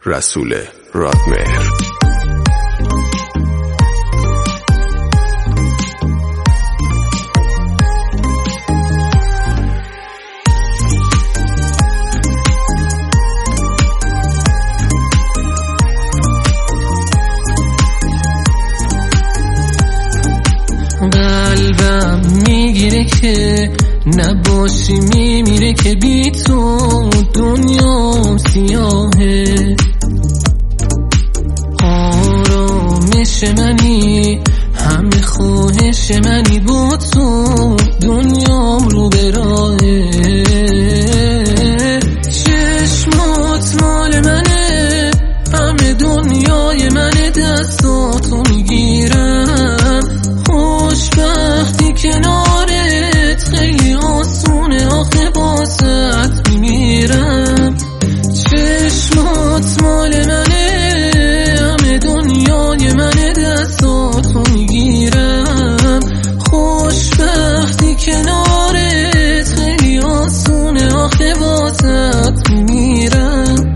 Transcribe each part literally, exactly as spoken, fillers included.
رسول رادمهر. قلبم میگیره که نباشی، میمیره که بی تو دنیا سیاهه. آرامش منی، همه خواهش منی، با تو دنیام رو به راهه. چشمات مال منه، همه دنیای منه، دستاتو میگیرم. خوشبختی کنارت خیلی آسونه، آخه باست میمیرم. چشمات مال منه، همه دنیای منه، دستاتو میگیرم. خوشبختی کنارت خیلی آسونه، آخه باست میمیرم.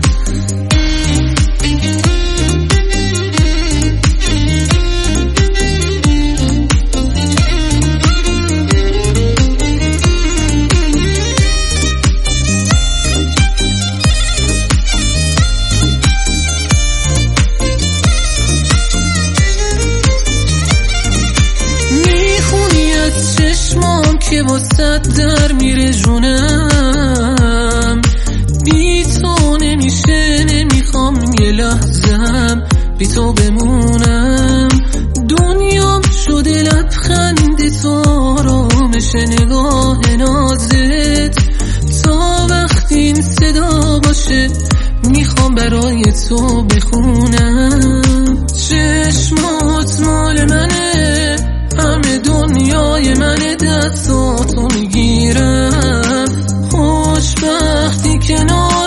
چشمام که واسه در میره جونم، بی تو نمیشه، نمیخوام یه لحظم بی تو بمونم. دنیام شده لبخند تو، آرامش نگاه نازت. تا وقتی این صدا باشه میخوام برای تو بخونم. چشمات مال منه، همه دنیای منه، دستاتو میگیرم. خوشبختی کنار